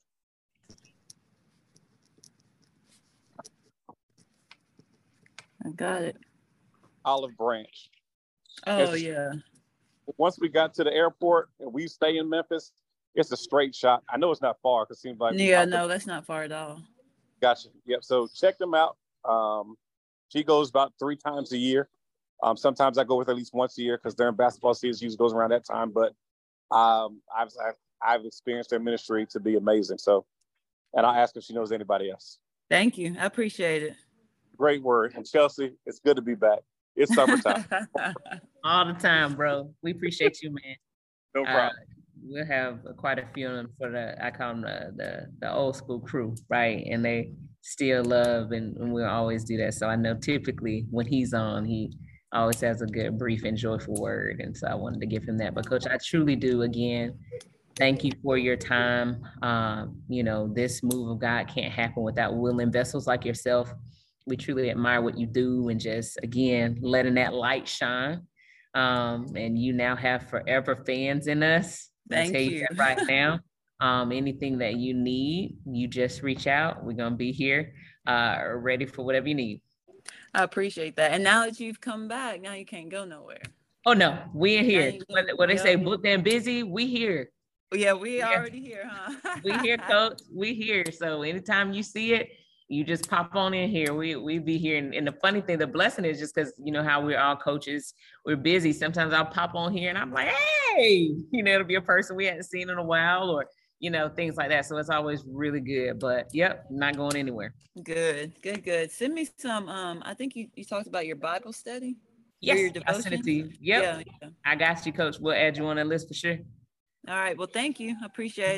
Speaker 9: I got it.
Speaker 13: Olive Branch.
Speaker 9: Oh, yeah.
Speaker 13: Once we got to the airport and we stay in Memphis, it's a straight shot. I know it's not far because it seems like.
Speaker 9: Yeah, no, that's not far at all.
Speaker 13: Gotcha. Yep. So check them out. She goes about 3 times a year. Sometimes I go with her at least once a year because during basketball season usually goes around that time. But I've experienced their ministry to be amazing. So, and I'll ask if she knows anybody else.
Speaker 9: Thank you. I appreciate it.
Speaker 13: Great word. And Chelsea, it's good to be back. It's summertime.
Speaker 8: All the time, bro. We appreciate you, man.
Speaker 13: No problem.
Speaker 8: We'll have quite a few of them for I call them the old school crew, right? And they still love, and we'll always do that. So I know typically when he's on, he always has a good, brief, and joyful word. And so I wanted to give him that. But Coach, I truly do, again, thank you for your time. This move of God can't happen without willing vessels like yourself. We truly admire what you do and just, again, letting that light shine. And you now have forever fans in us.
Speaker 9: Thank you.
Speaker 8: Right now. Anything that you need, you just reach out. We're going to be here ready for whatever you need.
Speaker 9: I appreciate that. And now that you've come back, now you can't go nowhere.
Speaker 8: Oh, no. We're here. When they say booked and busy, we here.
Speaker 9: Yeah, we already here, huh?
Speaker 8: We here, Coach. We here. So anytime you see it, you just pop on in here. We be here. And the funny thing, the blessing is just because, how we're all coaches, we're busy. Sometimes I'll pop on here and I'm like, hey, it'll be a person we hadn't seen in a while or, things like that. So it's always really good. But yep, not going anywhere.
Speaker 9: Good. Send me some, I think you talked about your Bible study.
Speaker 8: Yes, I'll send it to you. Yep. Yeah. I got you, Coach. We'll add you on that list for sure.
Speaker 9: All right. Well, thank you. I appreciate it.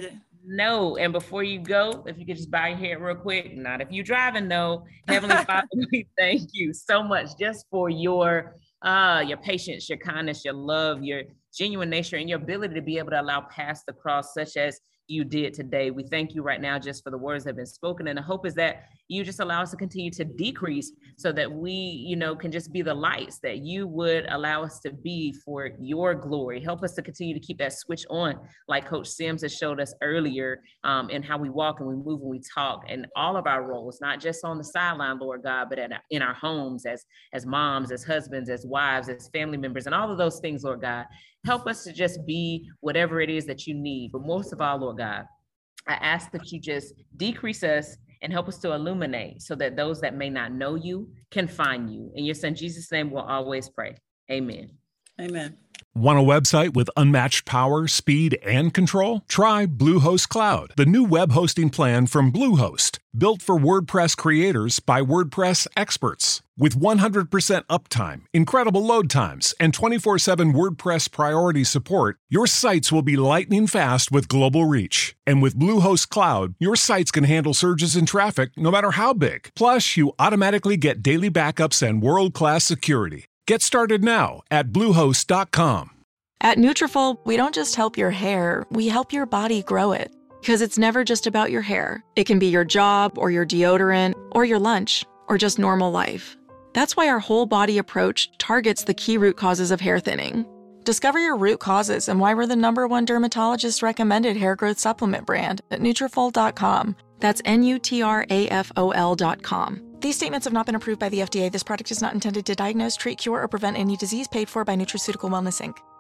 Speaker 8: No. And before you go, if you could just bow your head real quick, not if you're driving, no. Heavenly Father, we thank you so much just for your patience, your kindness, your love, your genuine nature, and your ability to be able to allow past the cross such as you did today. We thank you right now just for the words that have been spoken. And the hope is that you just allow us to continue to decrease so that we, can just be the lights that you would allow us to be for your glory. Help us to continue to keep that switch on, like Coach Sims has showed us earlier, in how we walk and we move and we talk, and all of our roles, not just on the sideline, Lord God, but in our homes as moms, as husbands, as wives, as family members, and all of those things, Lord God. Help us to just be whatever it is that you need. But most of all, Lord God, I ask that you just decrease us and help us to illuminate so that those that may not know you can find you. In your son, Jesus' name, we'll always pray. Amen.
Speaker 9: Amen.
Speaker 14: Want a website with unmatched power, speed, and control? Try Bluehost Cloud, the new web hosting plan from Bluehost, built for WordPress creators by WordPress experts. With 100% uptime, incredible load times, and 24/7 WordPress priority support, your sites will be lightning fast with global reach. And with Bluehost Cloud, your sites can handle surges in traffic no matter how big. Plus, you automatically get daily backups and world-class security. Get started now at Bluehost.com.
Speaker 15: At Nutrafol, we don't just help your hair, we help your body grow it. Because it's never just about your hair. It can be your job, or your deodorant, or your lunch, or just normal life. That's why our whole body approach targets the key root causes of hair thinning. Discover your root causes and why we're the #1 dermatologist recommended hair growth supplement brand at Nutrafol.com. That's Nutrafol.com. These statements have not been approved by the FDA. This product is not intended to diagnose, treat, cure, or prevent any disease paid for by Nutraceutical Wellness, Inc.